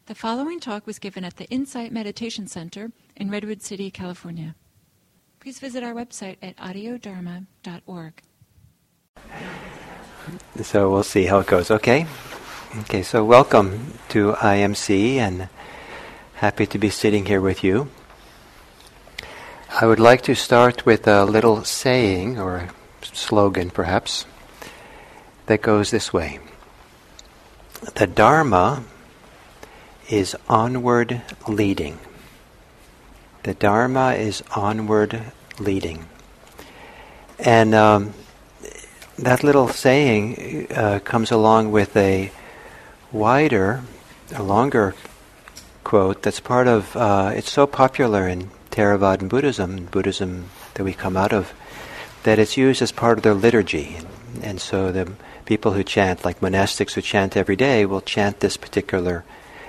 The following talk was given at the Insight Meditation Center in Redwood City, California. Please visit our website at audiodharma.org. So we'll see how it goes. Okay, so welcome to IMC, and happy to be sitting here with you. I would like to start with a little saying, or a slogan perhaps, that goes this way. The Dharma is onward leading. The Dharma is onward leading. And that little saying comes along with a longer quote that's part of, it's so popular in Theravadan Buddhism that we come out of, that it's used as part of their liturgy. And so the people who chant, like monastics who chant every day, will chant this particular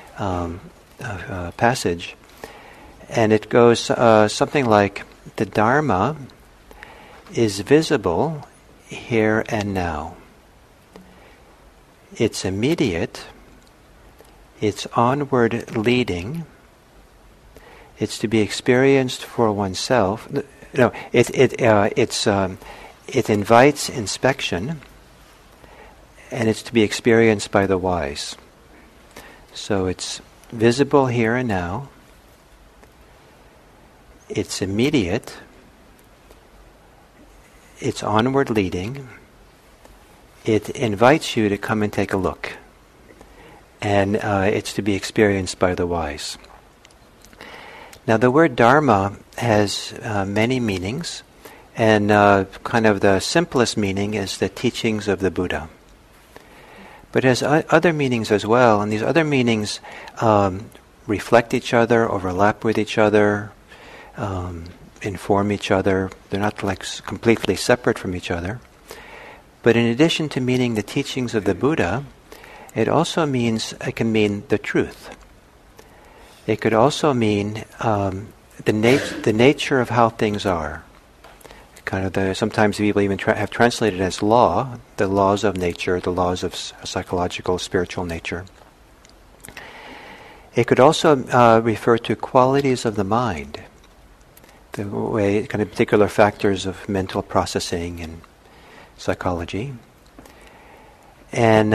passage. And it goes something like, the Dharma is visible here and now. It's immediate. It's onward leading. It's to be experienced for oneself. No, it invites inspection, and it's to be experienced by the wise. So it's visible here and now. It's immediate. It's onward leading. It invites you to come and take a look. And it's to be experienced by the wise. Now the word Dharma has many meanings, and kind of the simplest meaning is the teachings of the Buddha. But it has other meanings as well, and these other meanings reflect each other, overlap with each other, inform each other. They're not like completely separate from each other. But in addition to meaning the teachings of the Buddha, it can mean the truth. It could also mean the nature of how things are. Sometimes people even have translated as law, the laws of nature, the laws of psychological, spiritual nature. It could also refer to qualities of the mind, the way, kind of particular factors of mental processing and psychology, and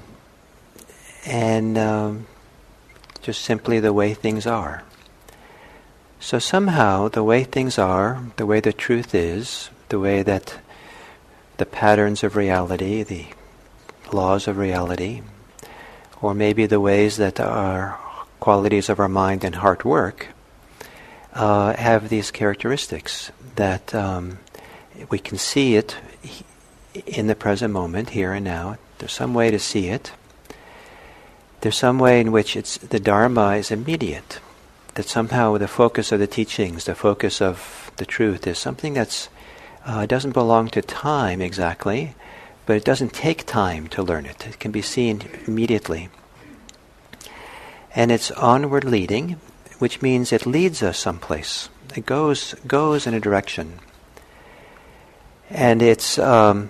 just simply the way things are. So somehow the way things are, the way the truth is, the way that the patterns of reality, the laws of reality, or maybe the ways that our qualities of our mind and heart work, have these characteristics that we can see it in the present moment, here and now. There's some way to see it. There's some way in which the Dharma is immediate. That somehow the focus of the teachings, the focus of the truth is something that's doesn't belong to time exactly, but it doesn't take time to learn it. It can be seen immediately. And it's onward leading, which means it leads us someplace. It goes in a direction. And it's and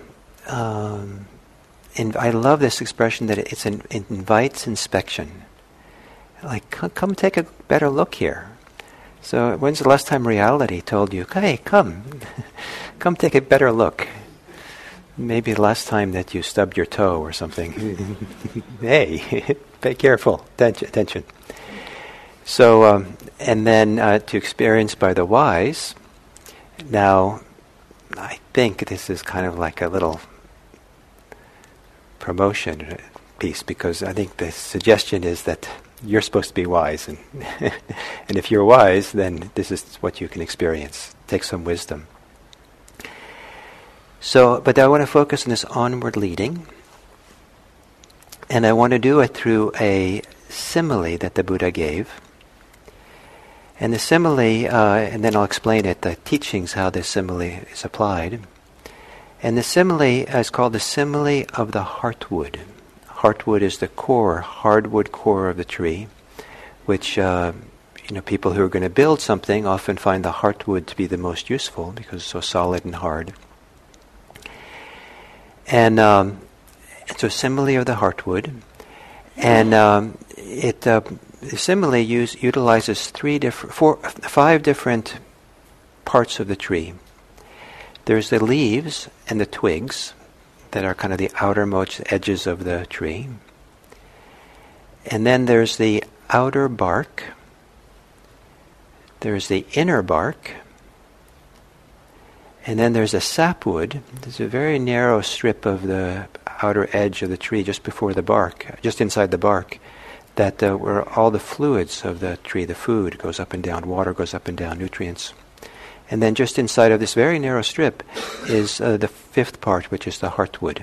I love this expression that it invites inspection. Like, come take a better look here. So when's the last time reality told you, hey, come take a better look? Maybe the last time that you stubbed your toe or something. Hey, pay careful, attention. So, and then to experience by the wise. Now, I think this is kind of like a little promotion piece, because I think the suggestion is that you're supposed to be wise, and and if you're wise, then this is what you can experience. Take some wisdom. So, but I want to focus on this onward leading, and I want to do it through a simile that the Buddha gave. And the simile, and then I'll explain it, the teachings, how this simile is applied. And the simile is called the simile of the heartwood. Heartwood is the core, hardwood core of the tree, which people who are going to build something often find the heartwood to be the most useful because it's so solid and hard. And it's a simile of the heartwood, and it the simile utilizes five different parts of the tree. There's the leaves and the twigs that are kind of the outermost edges of the tree. And then there's the outer bark. There's the inner bark. And then there's a sapwood. There's a very narrow strip of the outer edge of the tree just before the bark, just inside the bark, that where all the fluids of the tree, the food, goes up and down, water goes up and down, nutrients. And then just inside of this very narrow strip is the fifth part, which is the heartwood.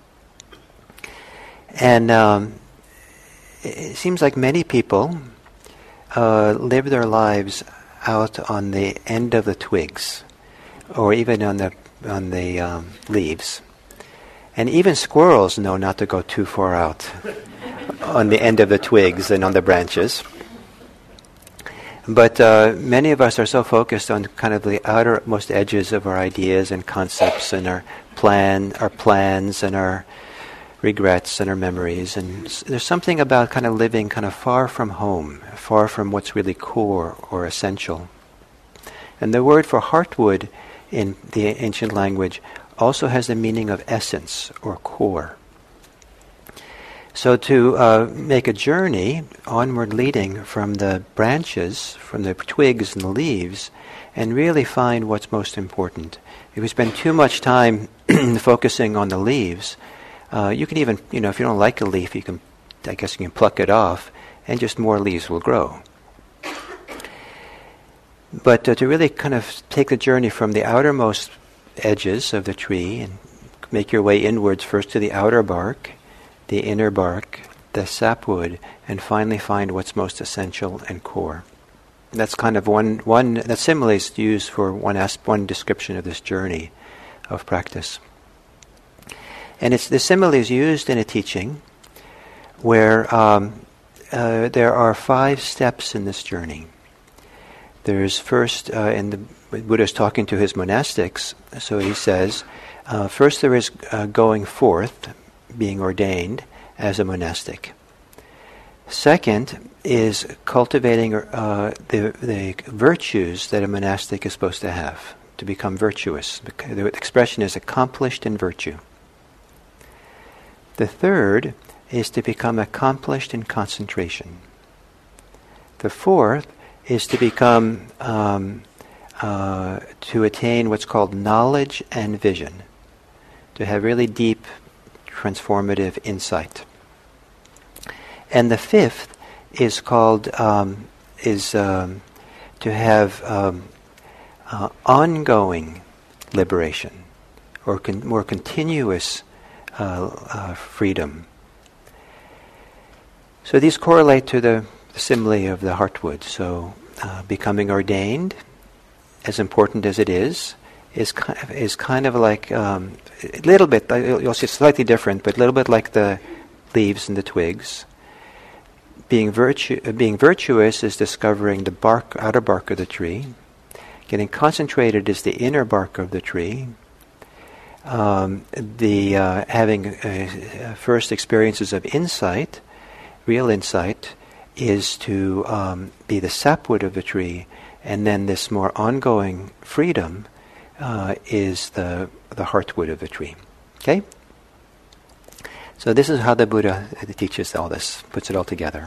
And it seems like many people live their lives out on the end of the twigs, or even on the leaves. And even squirrels know not to go too far out on the end of the twigs and on the branches. But many of us are so focused on kind of the outermost edges of our ideas and concepts and our plans and our regrets and our memories. And there's something about kind of living kind of far from home, far from what's really core or essential. And the word for heartwood in the ancient language also has the meaning of essence or core. So to make a journey onward leading from the branches, from the twigs and the leaves, and really find what's most important. If we spend too much time focusing on the leaves, you can even, if you don't like a leaf, you can pluck it off, and just more leaves will grow. But to really kind of take the journey from the outermost edges of the tree and make your way inwards first to the outer bark, the inner bark, the sapwood, and finally find what's most essential and core. That's kind of one that simile is used for one description of this journey of practice. And the simile is used in a teaching where there are 5 steps in this journey. There's first, the Buddha's talking to his monastics, so he says, first there is going forth, being ordained as a monastic. Second is cultivating the virtues that a monastic is supposed to have, to become virtuous. The expression is accomplished in virtue. The third is to become accomplished in concentration. The fourth is to become, to attain what's called knowledge and vision, to have really deep transformative insight. And the fifth is called to have ongoing liberation, or more continuous freedom. So these correlate to the simile of the heartwood. So becoming ordained, as important as it is kind of like a little bit. You'll see it's slightly different, but a little bit like the leaves and the twigs. Being virtuous is discovering the outer bark of the tree. Getting concentrated is the inner bark of the tree. Having first experiences of insight, real insight, is to be the sapwood of the tree, and then this more ongoing freedom is the heartwood of the tree. Okay? So this is how the Buddha teaches all this, puts it all together.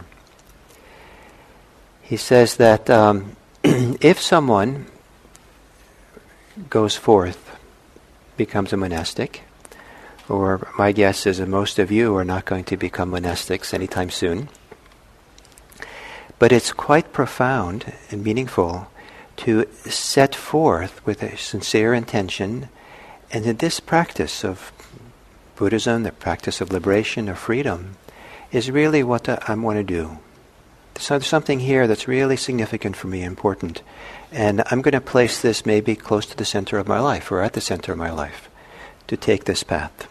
He says that if someone goes forth, becomes a monastic, or my guess is that most of you are not going to become monastics anytime soon, but it's quite profound and meaningful to set forth with a sincere intention, and that this practice of Buddhism, the practice of liberation, of freedom, is really what I want to do. So there's something here that's really significant for me, important, and I'm going to place this maybe close to the center of my life, or at the center of my life, to take this path.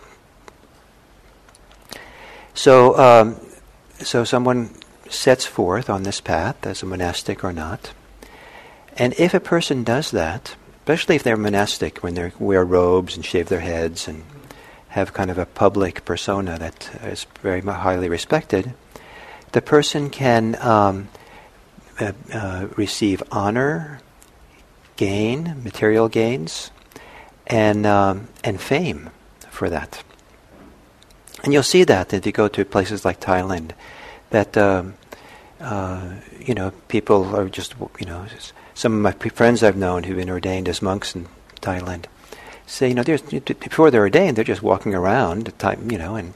So someone sets forth on this path as a monastic or not. And if a person does that, especially if they're monastic, when they wear robes and shave their heads and have kind of a public persona that is very highly respected, the person can receive honor, gain, material gains, and fame for that. And you'll see that if you go to places like Thailand, that people are just, some of my friends I've known who've been ordained as monks in Thailand say, before they're ordained, they're just walking around, and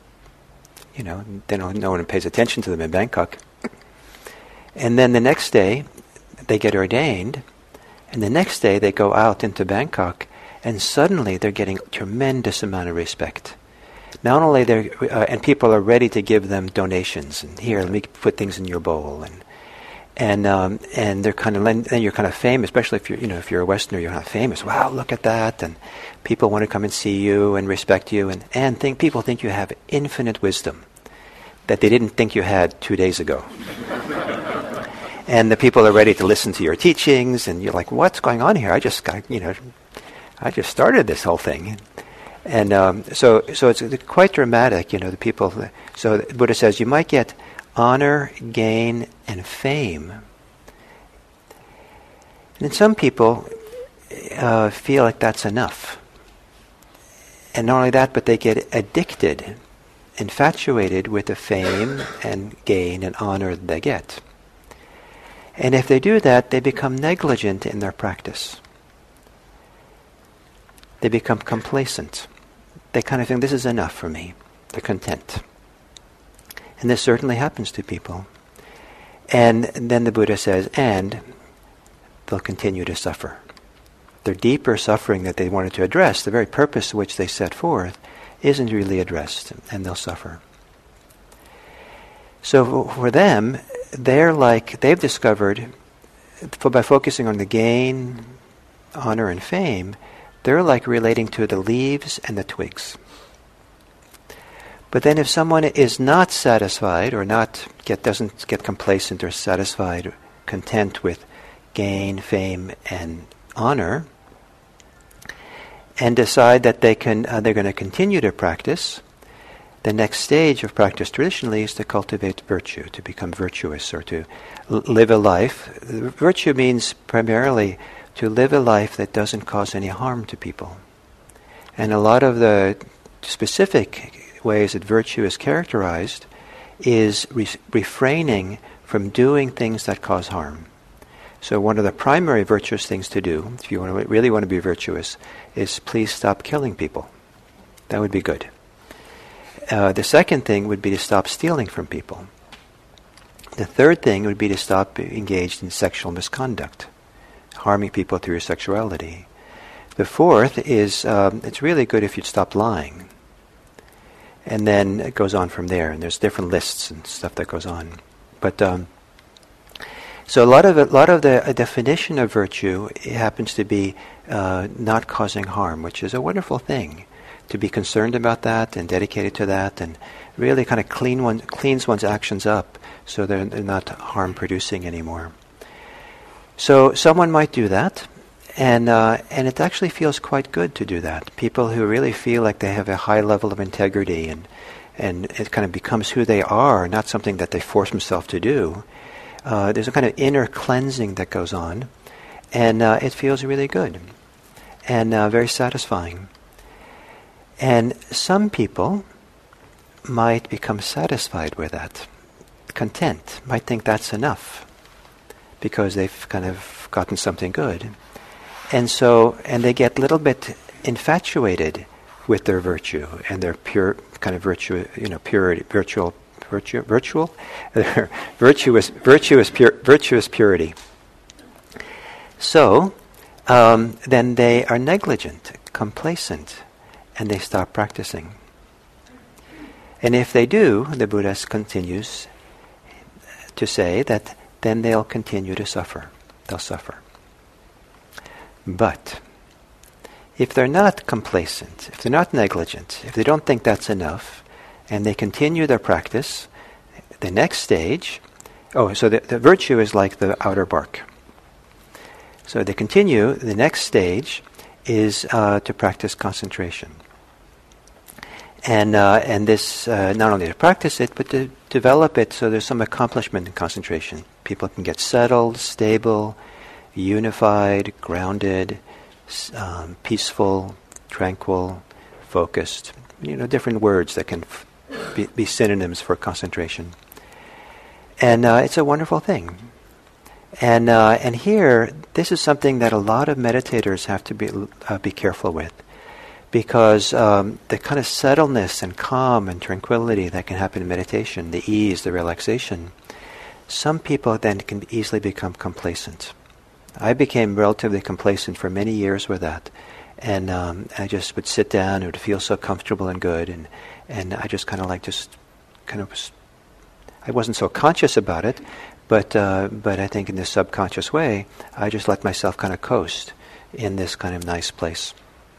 no one pays attention to them in Bangkok. And then the next day, they get ordained, and the next day they go out into Bangkok, and suddenly they're getting a tremendous amount of respect. Not only and people are ready to give them donations, and here, let me put things in your bowl, and they're then you're kind of famous, especially if you're a Westerner, you're not famous. Wow, look at that, and people want to come and see you and respect you, and people think you have infinite wisdom that they didn't think you had 2 days ago. And the people are ready to listen to your teachings, and you're like, what's going on here? I just started this whole thing. And so it's quite dramatic, the people. So the Buddha says you might get honor, gain, and fame. And then some people feel like that's enough. And not only that, but they get addicted, infatuated with the fame and gain and honor that they get. And if they do that, they become negligent in their practice. They become complacent. They kind of think, this is enough for me. They're content. And this certainly happens to people. And then the Buddha says, and they'll continue to suffer. Their deeper suffering that they wanted to address, the very purpose which they set forth, isn't really addressed, and they'll suffer. So for them, they've discovered, by focusing on the gain, honor, and fame, they're like relating to the leaves and the twigs. But then if someone is not satisfied or doesn't get complacent or satisfied, content with gain, fame, and honor, and decide that they're going to continue to practice, the next stage of practice traditionally is to cultivate virtue, to become virtuous, or to live a life. Virtue means primarily to live a life that doesn't cause any harm to people. And a lot of the specific ways that virtue is characterized is refraining from doing things that cause harm. So one of the primary virtuous things to do, if you really want to be virtuous, is please stop killing people. That would be good. The second thing would be to stop stealing from people. The third thing would be to stop engaged in sexual misconduct, harming people through your sexuality. The fourth is it's really good if you'd stop lying. And then it goes on from there, and there's different lists and stuff that goes on. But so a lot of the definition of virtue happens to be not causing harm, which is a wonderful thing. To be concerned about that and dedicated to that, and really kind of cleans one's actions up so they're not harm-producing anymore. So someone might do that, and it actually feels quite good to do that. People who really feel like they have a high level of integrity and it kind of becomes who they are, not something that they force themselves to do. There's a kind of inner cleansing that goes on, and it feels really good and very satisfying. And some people might become satisfied with that, content, might think that's enough because they've kind of gotten something good. And they get a little bit infatuated with their virtue and their pure kind of virtue, purity, virtuous purity. So then they are negligent, complacent, and they stop practicing. And if they do, the Buddha continues to say that then they'll continue to suffer. They'll suffer. But if they're not complacent, if they're not negligent, if they don't think that's enough, and they continue their practice, the next stage, so the virtue is like the outer bark. So they continue, the next stage is to practice concentration. And this, not only to practice it, but to develop it so there's some accomplishment in concentration. People can get settled, stable, unified, grounded, peaceful, tranquil, focused. Different words that can be synonyms for concentration. And it's a wonderful thing. And here, this is something that a lot of meditators have to be careful with, because the kind of settledness and calm and tranquility that can happen in meditation, the ease, the relaxation, some people then can easily become complacent. I became relatively complacent for many years with that, and I just would sit down. It would feel so comfortable and good, and I just I wasn't so conscious about it, but I think in this subconscious way, I just let myself kind of coast in this kind of nice place.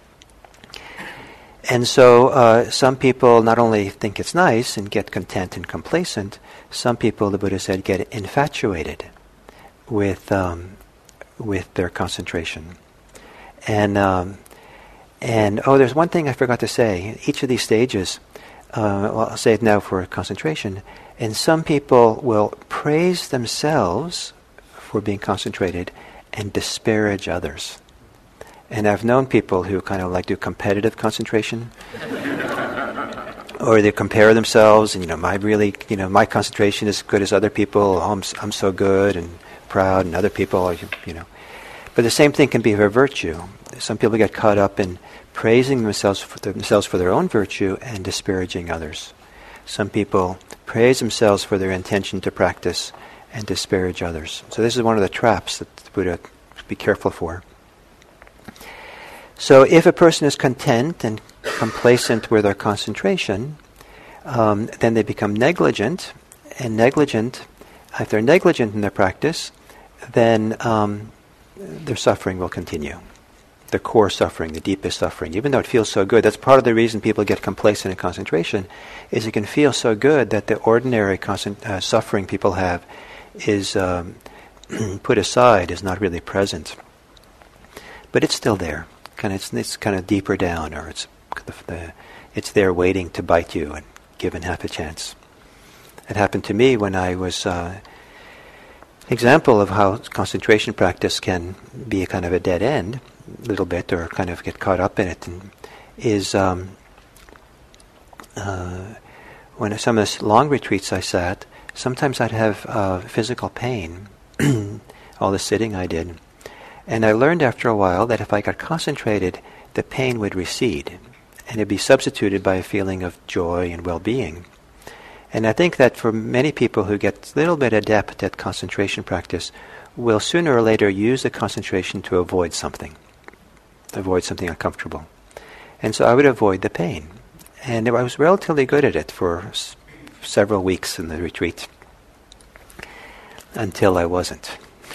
And so some people not only think it's nice and get content and complacent, some people, the Buddha said, get infatuated with their concentration. And there's one thing I forgot to say. Each of these stages, I'll say it now for concentration, and some people will praise themselves for being concentrated and disparage others. And I've known people who kind of do competitive concentration, or they compare themselves, and my concentration is as good as other people. Oh, I'm so good and proud, and other people are, But the same thing can be for virtue. Some people get caught up in praising themselves for their own virtue and disparaging others. Some people praise themselves for their intention to practice and disparage others. So this is one of the traps that the Buddha should be careful for. So if a person is content and complacent with their concentration, then they become negligent. And if they're negligent in their practice, then their suffering will continue. The core suffering, the deepest suffering, even though it feels so good. That's part of the reason people get complacent in concentration, is it can feel so good that the ordinary suffering people have is put aside, is not really present. But it's still there. It's kind of deeper down, or it's there waiting to bite you and given half a chance. It happened to me when I was example of how concentration practice can be a kind of a dead end, a little bit, or kind of get caught up in it, is when some of the long retreats I sat, sometimes I'd have physical pain, all the sitting I did. And I learned after a while that if I got concentrated, the pain would recede, and it'd be substituted by a feeling of joy and well-being. And I think that for many people who get a little bit adept at concentration practice, will sooner or later use the concentration to avoid something uncomfortable. And so I would avoid the pain. And I was relatively good at it for several weeks in the retreat, until I wasn't.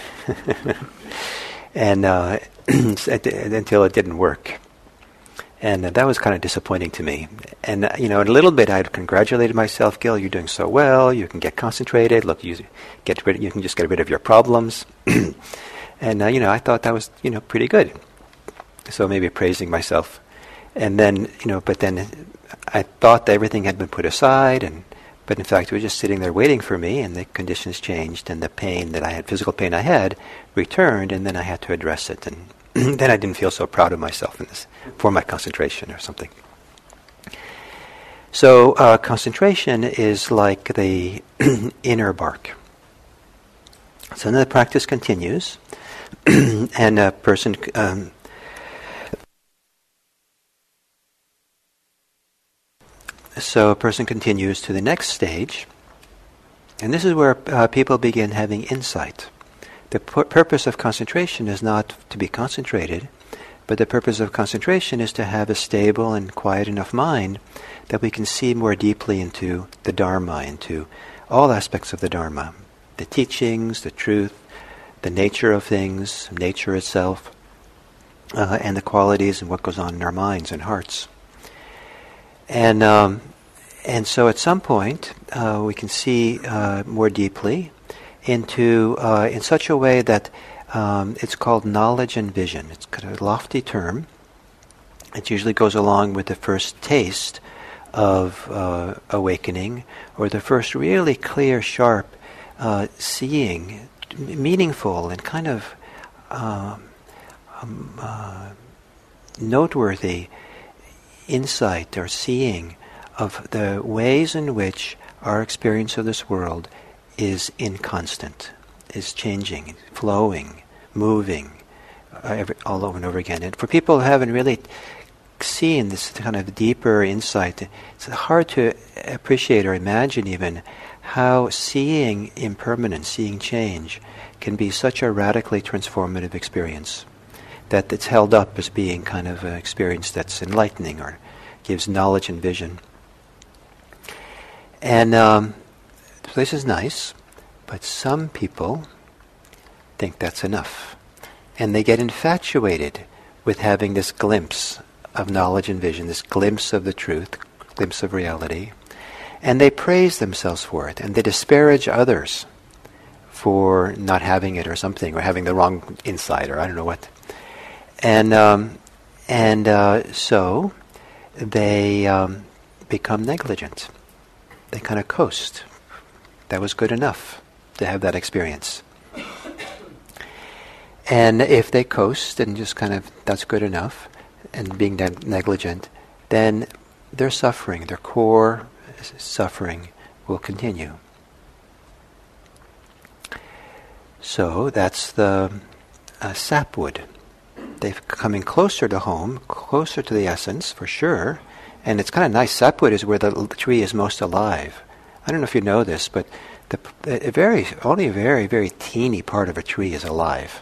And until it didn't work. And that was kind of disappointing to me. And, in a little bit I'd congratulated myself, Gil, you're doing so well, you can get concentrated, look, you can just get rid of your problems. And, I thought that was, pretty good. So maybe praising myself. And then, but then I thought that everything had been put aside, but in fact it was just sitting there waiting for me, and the conditions changed, and the pain that I had, physical pain I had, returned, and then I had to address it. And then I didn't feel so proud of myself for my concentration or something. So concentration is like the inner bark. So then the practice continues, and a person continues to the next stage, and this is where people begin having insight. The purpose of concentration is not to be concentrated, but the purpose of concentration is to have a stable and quiet enough mind that we can see more deeply into the Dharma, into all aspects of the Dharma, the teachings, the truth, the nature of things, nature itself, and the qualities and what goes on in our minds and hearts. And so at some point we can see more deeply into in such a way that it's called knowledge and vision. It's kind of a lofty term. It usually goes along with the first taste of awakening, or the first really clear, sharp seeing, meaningful and kind of noteworthy insight or seeing of the ways in which our experience of this world is inconstant, is changing, flowing, moving, all over and over again. And for people who haven't really seen this kind of deeper insight, it's hard to appreciate or imagine even how seeing impermanence, seeing change, can be such a radically transformative experience, that it's held up as being kind of an experience that's enlightening or gives knowledge and vision. And this is nice, but some people think that's enough. And they get infatuated with having this glimpse of knowledge and vision, this glimpse of the truth, glimpse of reality, and they praise themselves for it, and they disparage others for not having it or something, or having the wrong insight, or I don't know what. And so they become negligent. They kind of coast. That was good enough to have that experience. And if they coast and just kind of, that's good enough, and being negligent, then their suffering, their core suffering, will continue. So that's the sapwood. They're coming closer to home, closer to the essence, for sure. And it's kind of nice. Sapwood is where the tree is most alive. I don't know if you know this, but only a very, very teeny part of a tree is alive.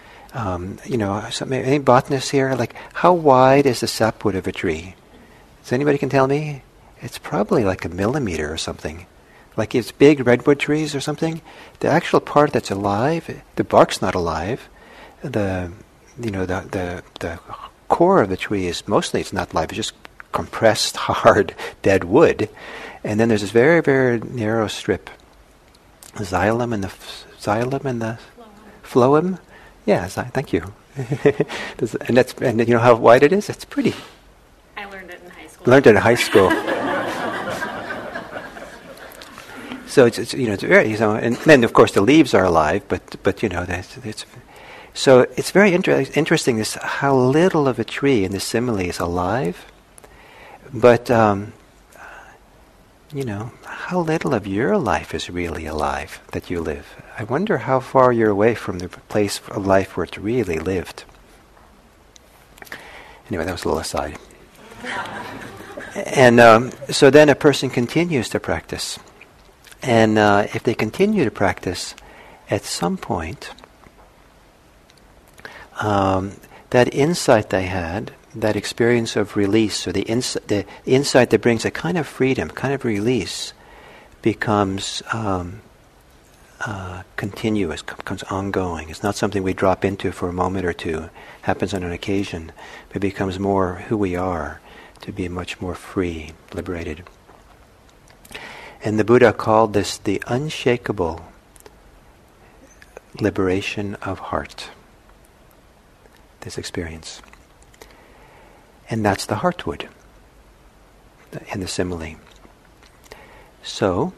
Any botanists here? Like, how wide is the sapwood of a tree? Does anybody can tell me? It's probably like a millimeter or something. Like it's big redwood trees or something. The actual part that's alive, the bark's not alive. The core of the tree is mostly, it's not alive. It's just compressed, hard, dead wood. And then there's this very, very narrow strip, the xylem and the phloem. Yeah, thank you. And you know how wide it is? It's pretty. I learned it in high school. Learned it in high school. So it's very, and then of course the leaves are alive, but so it's very interesting this how little of a tree in the simile is alive, but how little of your life is really alive that you live. I wonder how far you're away from the place of life where it's really lived. Anyway, that was a little aside. And so then a person continues to practice. And if they continue to practice, at some point, that insight they had, that experience of release, or the insight that brings a kind of freedom, kind of release, becomes continuous, becomes ongoing. It's not something we drop into for a moment or two. It happens on an occasion. But it becomes more who we are, to be much more free, liberated. And the Buddha called this the unshakable liberation of heart. This experience. And that's the heartwood in the simile. So,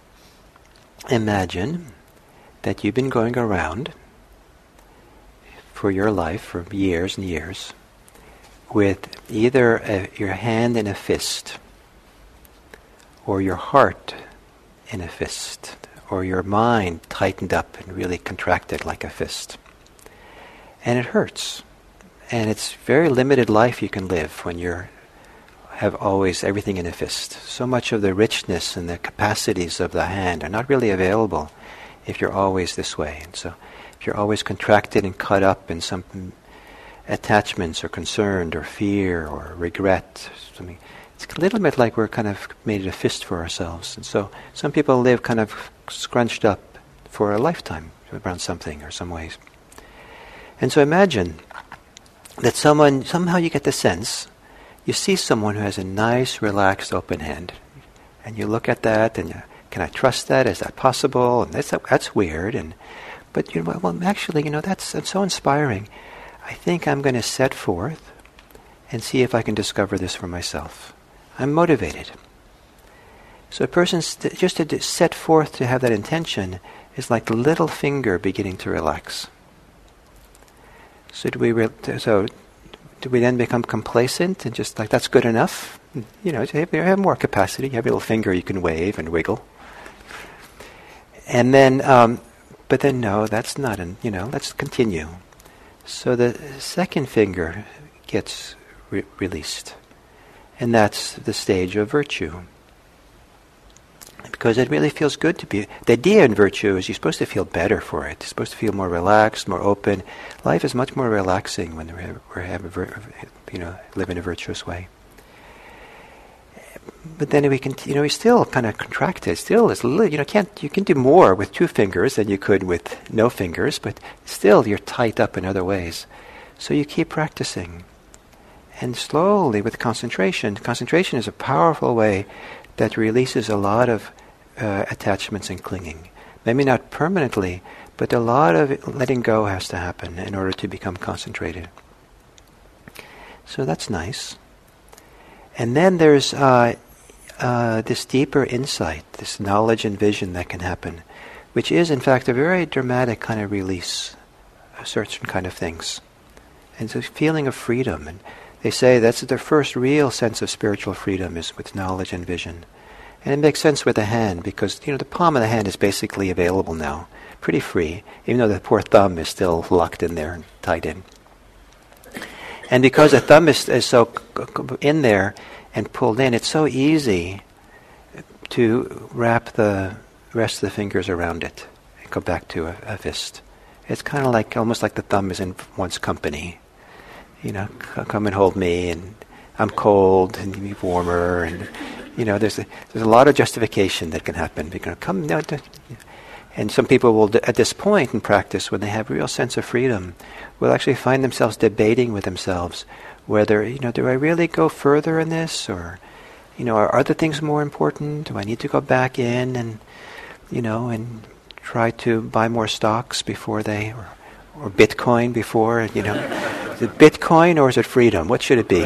imagine that you've been going around for your life for years and years with either your hand in a fist, or your heart in a fist, or your mind tightened up and really contracted like a fist. And it hurts. And it's very limited life you can live when you have always everything in a fist. So much of the richness and the capacities of the hand are not really available if you're always this way. And so if you're always contracted and cut up in some attachments or concern or fear or regret, something, it's a little bit like we're kind of made a fist for ourselves. And so some people live kind of scrunched up for a lifetime around something or some ways. And so imagine that somehow you get the sense, you see someone who has a nice, relaxed, open hand, and you look at that, and can I trust that? Is that possible? And that's weird. But actually, that's so inspiring. I think I'm going to set forth and see if I can discover this for myself. I'm motivated. So a person just to set forth to have that intention is like the little finger beginning to relax. So do we then become complacent and just like, that's good enough? You have more capacity. You have a little finger you can wave and wiggle. And then, but then no, that's not, let's continue. So the second finger gets released. And that's the stage of virtue. Because it really feels good to be... The idea in virtue is you're supposed to feel better for it. You're supposed to feel more relaxed, more open. Life is much more relaxing when we live in a virtuous way. But then we can, we still kind of contracted. Still, you can do more with two fingers than you could with no fingers, but still you're tied up in other ways. So you keep practicing. And slowly with concentration is a powerful way that releases a lot of attachments and clinging. Maybe not permanently, but a lot of letting go has to happen in order to become concentrated. So that's nice. And then there's this deeper insight, this knowledge and vision that can happen, which is in fact a very dramatic kind of release of certain kind of things. And it's a feeling of freedom. And they say that's the first real sense of spiritual freedom is with knowledge and vision. And it makes sense with the hand because, the palm of the hand is basically available now, pretty free, even though the poor thumb is still locked in there and tied in. And because the thumb is so in there and pulled in, it's so easy to wrap the rest of the fingers around it and go back to a fist. It's kind of like, almost like the thumb is in one's company. Come and hold me, and I'm cold, and you be warmer, and there's a lot of justification that can happen. You're going to come, and some people will, at this point in practice, when they have a real sense of freedom, will actually find themselves debating with themselves whether, do I really go further in this, or, are other things more important? Do I need to go back in and, and try to buy more stocks before or Bitcoin before, Is it Bitcoin or is it freedom? What should it be?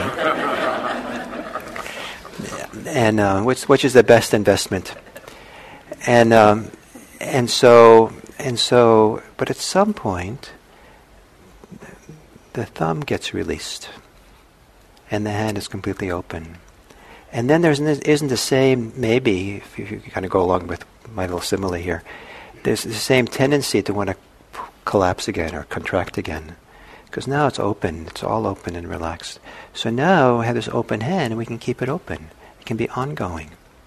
And which is the best investment? And so, but at some point, the thumb gets released, and the hand is completely open. And then there isn't the same, maybe, if you kind of go along with my little simile here, there's the same tendency to want to collapse again or contract again. Because now it's open, it's all open and relaxed. So now we have this open hand and we can keep it open. It can be ongoing.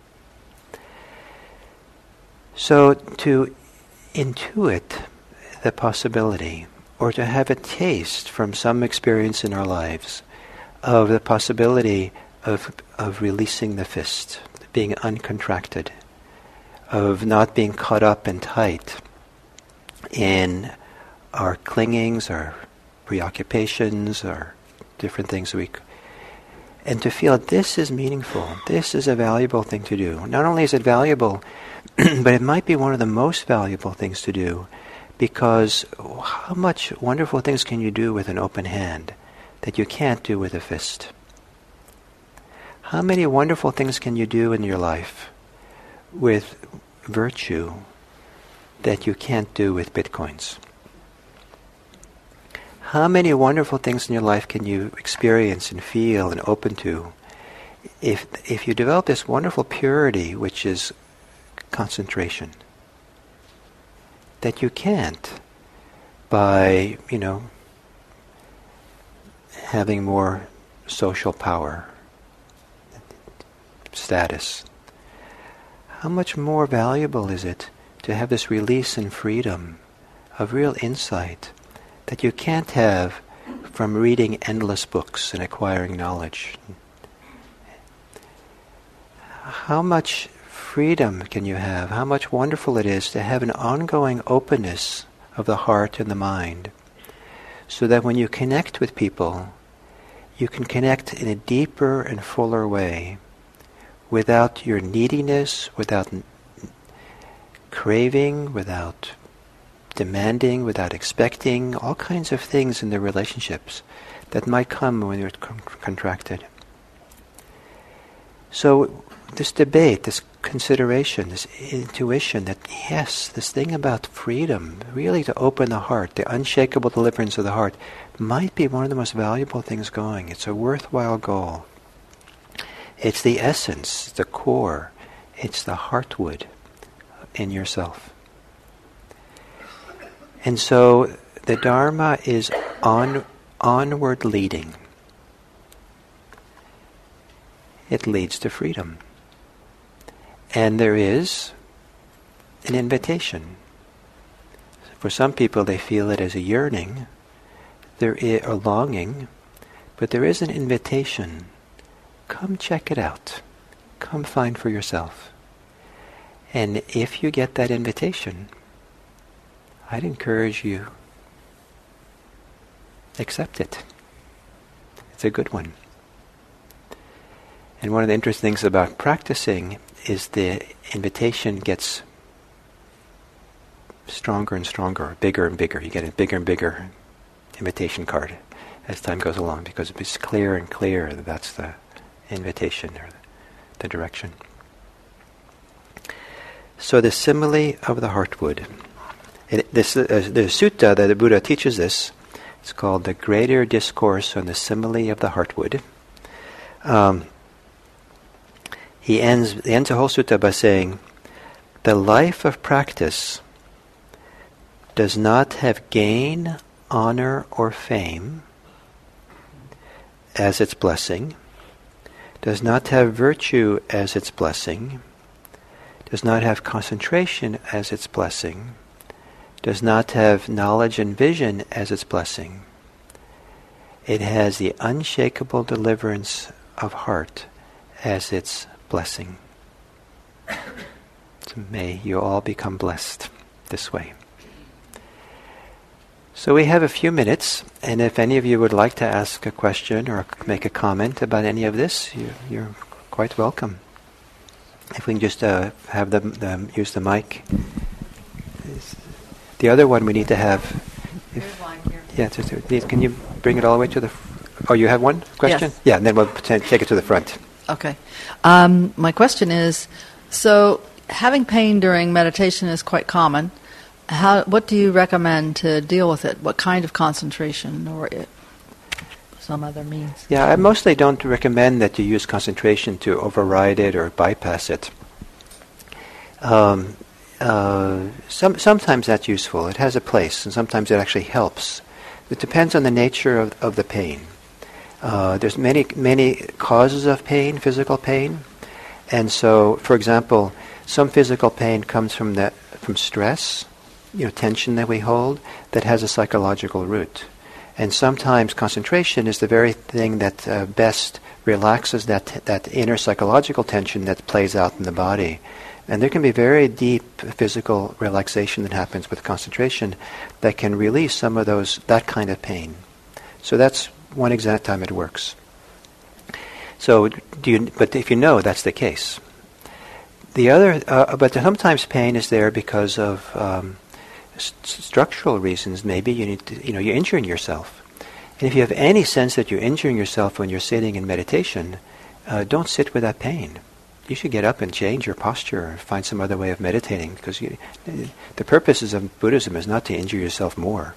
So to intuit the possibility, or to have a taste from some experience in our lives of the possibility of releasing the fist, being uncontracted, of not being caught up and tight in our clingings, our preoccupations, or different things and to feel this is meaningful, this is a valuable thing to do. Not only is it valuable, but it might be one of the most valuable things to do, because how much wonderful things can you do with an open hand that you can't do with a fist? How many wonderful things can you do in your life with virtue that you can't do with bitcoins? How many wonderful things in your life can you experience and feel and open to if you develop this wonderful purity, which is concentration, that you can't by, having more social power, status. How much more valuable is it to have this release and freedom of real insight that you can't have from reading endless books and acquiring knowledge? How much freedom can you have? How much wonderful it is to have an ongoing openness of the heart and the mind, so that when you connect with people, you can connect in a deeper and fuller way, without your neediness, without craving, without demanding, without expecting, all kinds of things in the relationships that might come when you're contracted. So this debate, this consideration, this intuition that yes, this thing about freedom, really to open the heart, the unshakable deliverance of the heart, might be one of the most valuable things going. It's a worthwhile goal. It's the essence, the core. It's the heartwood in yourself. And so the Dharma is onward leading. It leads to freedom. And there is an invitation. For some people, they feel it as a yearning, a longing, but there is an invitation. Come check it out. Come find for yourself. And if you get that invitation, I'd encourage you, accept it. It's a good one. And one of the interesting things about practicing is the invitation gets stronger and stronger, bigger and bigger. You get a bigger and bigger invitation card as time goes along, because it's clearer and clearer that that's the invitation or the direction. So the simile of the heartwood. The sutta that the Buddha teaches this, it's called the Greater Discourse on the Simile of the Heartwood. He ends the whole sutta by saying, the life of practice does not have gain, honor, or fame as its blessing, does not have virtue as its blessing, does not have concentration as its blessing, does not have knowledge and vision as its blessing. It has the unshakable deliverance of heart as its blessing. So may you all become blessed this way. So we have a few minutes, and if any of you would like to ask a question or make a comment about any of this, you're quite welcome. If we can just have them use the mic. The other one we need to have. There's one here. Yeah, can you bring it all the way to the... Oh, you have one question? Yes. Yeah, and then we'll take it to the front. Okay. My question is, so having pain during meditation is quite common. What do you recommend to deal with it? What kind of concentration or some other means? Yeah, I mostly don't recommend that you use concentration to override it or bypass it. Sometimes that's useful. It has a place, and sometimes it actually helps. It depends on the nature of the pain. There's many causes of pain, physical pain, and so, for example, some physical pain comes from stress, tension that we hold, that has a psychological root. And sometimes concentration is the very thing that best relaxes that inner psychological tension that plays out in the body. And there can be very deep physical relaxation that happens with concentration that can release some of that kind of pain. So that's one exact time it works. So, but if you know that's the case. The other, but sometimes pain is there because of structural reasons. Maybe you need to, you're injuring yourself. And if you have any sense that you're injuring yourself when you're sitting in meditation, don't sit with that pain. You should get up and change your posture or find some other way of meditating, because the purposes of Buddhism is not to injure yourself more.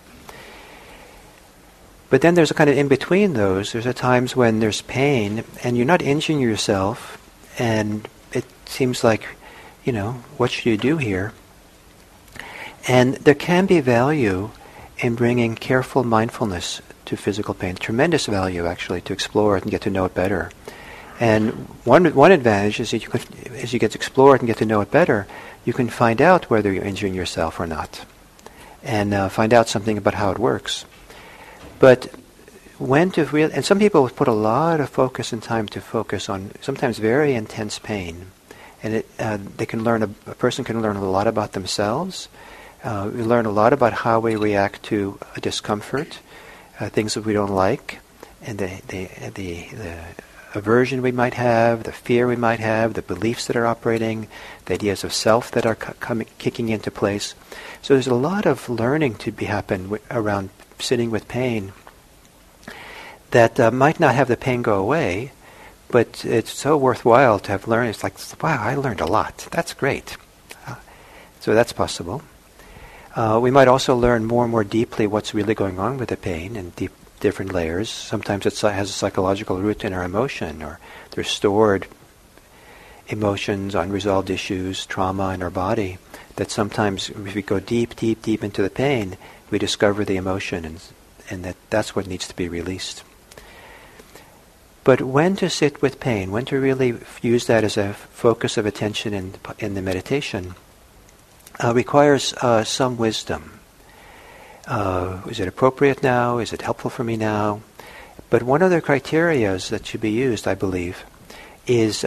But then there's a kind of in between those. There's times when there's pain and you're not injuring yourself, and it seems like, what should you do here? And there can be value in bringing careful mindfulness to physical pain. Tremendous value, actually, to explore it and get to know it better. And one advantage is that as you get to explore it and get to know it better, you can find out whether you're injuring yourself or not, and find out something about how it works. But and some people put a lot of focus and time to focus on sometimes very intense pain, and a person can learn a lot about themselves. We learn a lot about how we react to a discomfort, things that we don't like, and the aversion we might have, the fear we might have, the beliefs that are operating, the ideas of self that are kicking into place. So there's a lot of learning to happen around sitting with pain that might not have the pain go away, But it's so worthwhile to have learned. It's like, wow, I learned a lot. That's great. So that's possible. We might also learn more and more deeply what's really going on with the pain in different layers. Sometimes it has a psychological root in our emotion, or there's stored emotions, unresolved issues, trauma in our body, that sometimes if we go deep, deep, deep into the pain, we discover the emotion, and that's what needs to be released. But when to sit with pain, when to really use that as a focus of attention in the meditation, requires some wisdom. Is it appropriate now? Is it helpful for me now? But one of the criteria that should be used, I believe, is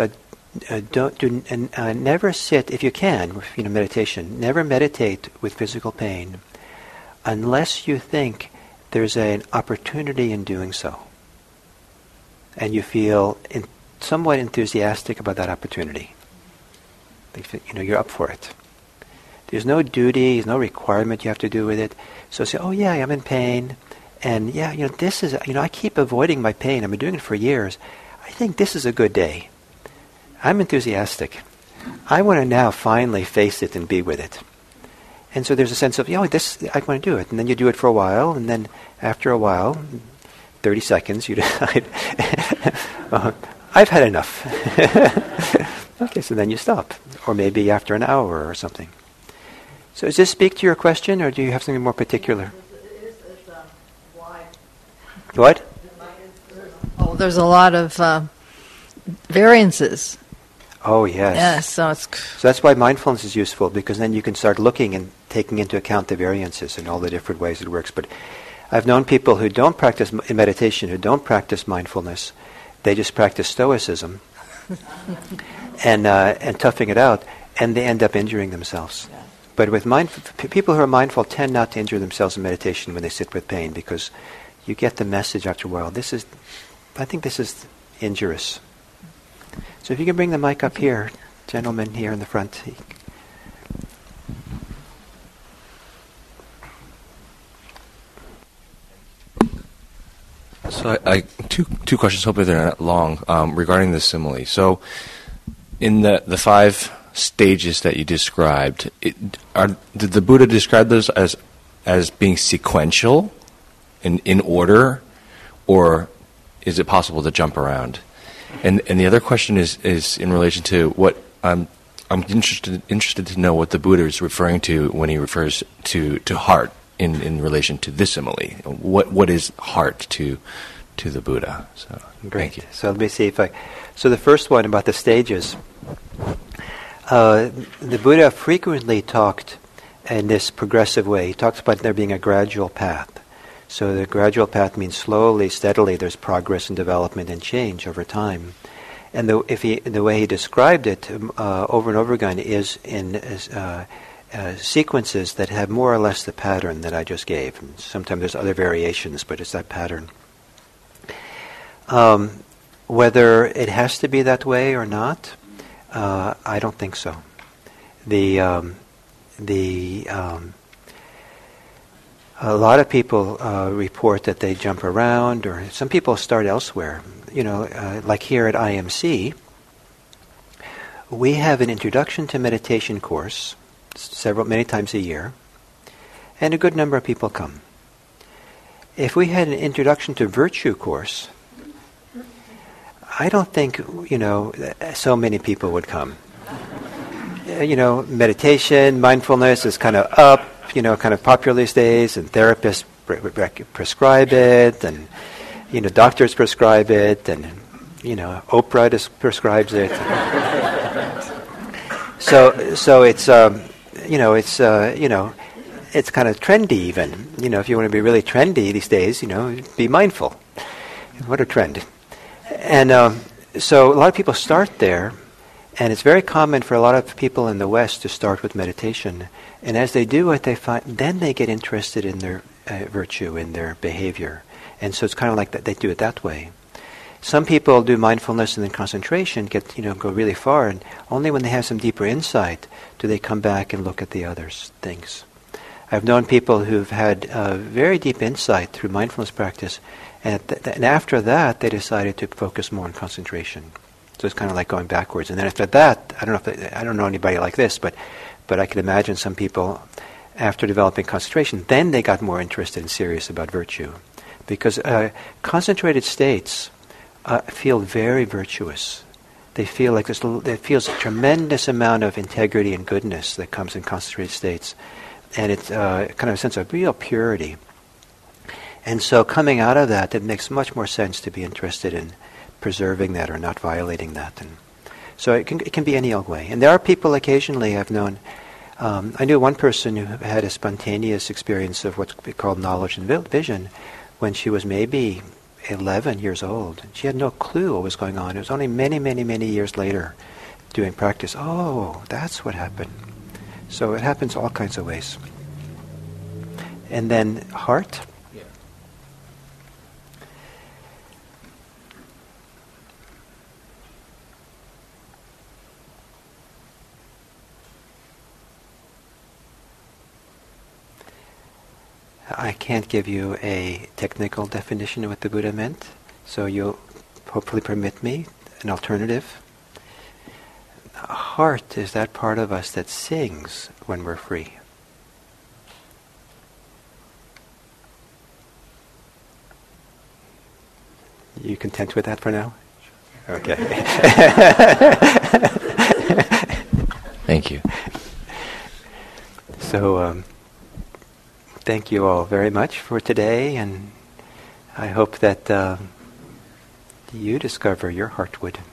never sit, if you can, with meditation. Never meditate with physical pain unless you think there's an opportunity in doing so, and you feel somewhat enthusiastic about that opportunity. You're up for it. There's no duty, there's no requirement you have to do with it. So say, oh yeah, I'm in pain, and yeah, this is, I keep avoiding my pain. I've been doing it for years. I think this is a good day. I'm enthusiastic. I want to now finally face it and be with it. And so there's a sense of, this, I want to do it. And then you do it for a while, and then after a while, 30 seconds, you decide, I've had enough. Okay, so then you stop. Or maybe after an hour or something. So does this speak to your question, or do you have something more particular? What? Oh, there's a lot of variances. Oh, yes. Yes, so that's why mindfulness is useful, because then you can start looking and taking into account the variances and all the different ways it works. But I've known people who don't practice in meditation, who don't practice mindfulness. They just practice stoicism and toughing it out, and they end up injuring themselves. Yeah. But with people who are mindful tend not to injure themselves in meditation when they sit with pain, because you get the message after a while. I think this is injurious. So if you can bring the mic up here, gentleman here in the front. So I two questions, hopefully they're not long, regarding the simile. So in the 5 stages that you described, did the Buddha describe those as being sequential in order, or is it possible to jump around? And the other question is in relation to what I'm interested to know what the Buddha is referring to when he refers to heart in relation to this simile. What is heart to the Buddha? So great. Thank you. So let me see so the first one about the stages. The Buddha frequently talked in this progressive way. He talks about there being a gradual path. So the gradual path means slowly, steadily, there's progress and development and change over time. And the way he described it over and over again is in sequences that have more or less the pattern that I just gave. And sometimes there's other variations, but it's that pattern. Whether it has to be that way or not, I don't think so. A lot of people report that they jump around, or some people start elsewhere. Like here at IMC, we have an introduction to meditation course many times a year, and a good number of people come. If we had an introduction to virtue course, I don't think so many people would come. Meditation, mindfulness is kind of up. Kind of popular these days, and therapists prescribe it, and doctors prescribe it, and Oprah prescribes it. So it's it's kind of trendy even. If you want to be really trendy these days, be mindful. What a trend! And so a lot of people start there. And it's very common for a lot of people in the West to start with meditation. And as they do it, then they get interested in their virtue, in their behavior. And so it's kind of like that, they do it that way. Some people do mindfulness and then concentration, go really far, and only when they have some deeper insight do they come back and look at the other things. I've known people who've had very deep insight through mindfulness practice, And after that, they decided to focus more on concentration. So it's kind of like going backwards. And then after that, I don't know anybody like this, but I can imagine some people, after developing concentration, then they got more interested and serious about virtue. Because concentrated states feel very virtuous. They feel like it feels a tremendous amount of integrity and goodness that comes in concentrated states. And it's kind of a sense of real purity. And so coming out of that, it makes much more sense to be interested in preserving that or not violating that. And so it can be any old way. And there are people occasionally I've known. I knew one person who had a spontaneous experience of what's called knowledge and vision when she was maybe 11 years old. She had no clue what was going on. It was only many, many, many years later doing practice. Oh, that's what happened. So it happens all kinds of ways. And then heart. Yeah. I can't give you a technical definition of what the Buddha meant, so you'll hopefully permit me an alternative. Heart is that part of us that sings when we're free. You content with that for now? Okay. Thank you. So, thank you all very much for today, and I hope that you discover your heartwood.